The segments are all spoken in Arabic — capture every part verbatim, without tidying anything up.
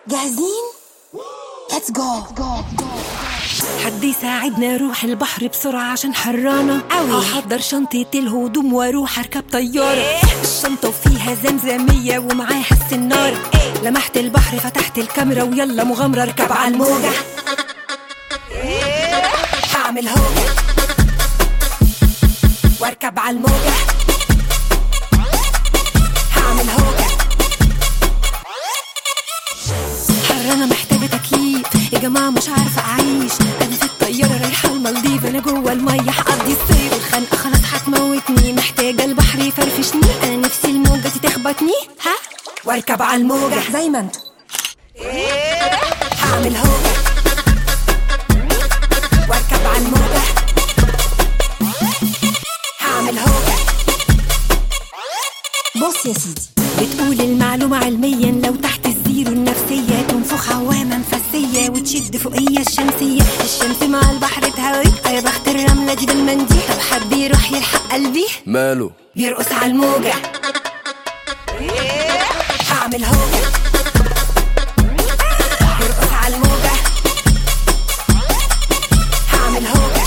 جاهزين؟ Let's go. حد يساعدنا اروح البحر بسرعة عشان حرانة قوي. احضر شنطة الهدوم واروح اركب طيارة. الشنطة وفيها زمزمية ومعاها السنارة. لمحت البحر فتحت الكاميرا ويلا مغامرة اركب على الموجة. هعمل هوجة واركب على الموجة. هعمل هوجة. حر انا محتاجة تكييف يا جماعة مش عارفة اعيش. انا في الطيارة رايحة المالديف. انا جوه المية هقضي الصيف. الخنقة خلاص هتموتني. محتاجة البحر يفرفشني. انا نفسي الموجة تخبطني ها واركب على الموجة زي ما انتوا. هعمل هوجة واركب على الموجة. هعمل هوجة. بص يا سيدي، بتقول المعلومة علميا لو تحت الزيرو النفسية تنفخ عوامة مفسية وتشد فوقية الشمسية. الشمس مع البحر تهوي. يا بخت الرملة دي بالمنديل. طب حد يروح يلحق قلبي ماله بيرقص على الموجة. هعمل هوجة يرقص على الموجة. هعمل هوجة.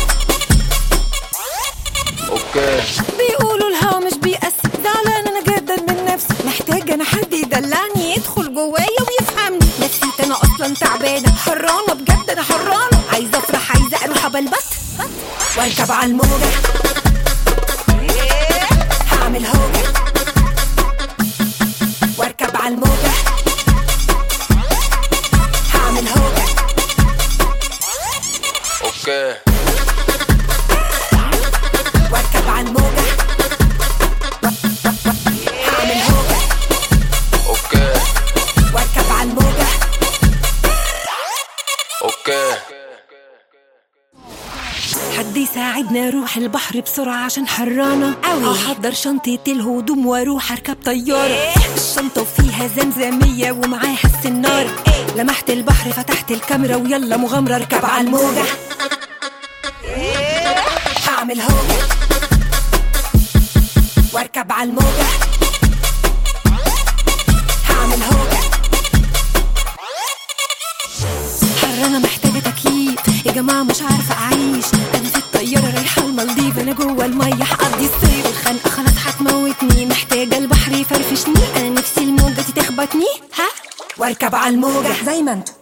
اوكي. بيقولوا الهوا مش بيقاس. زعلان انا جدا من نفسي. محتاجة انا حد يدلعني يدخل جوايا ويفهمني. نفسيتي انا اصلا تعبانة حرانة بجد. انا حرانة عايزة افرح عايزة اروح ابلبط واركب على الموجة. هعمل هوجة واركب على الموجة. هعمل هوجة. اوكي. واركب على الموجة. هعمل هوجة. اوكي. واركب على الموجة. اوكي. حد يساعدنا اروح البحر بسرعة عشان حرانة قوي. احضر شنطة الهدوم واروح اركب طيارة. الشنطة وفيها زمزمية ومعاها السنارة. لمحت البحر فتحت الكاميرا ويلا مغامرة اركب على الموجة. هعمل هوجة واركب على الموجة. هعمل هوجة. حر انا محتاجة تكييف يا جماعة مش عارفة اعيش. انا في الطيارة رايحة المالديف. انا جوه المية هقضي الصيف. الخنقة خلاص هتموتني. محتاجة البحر يفرفشني. انا نفسي الموجة تخبطني ها واركب على الموجة زي ما انتوا.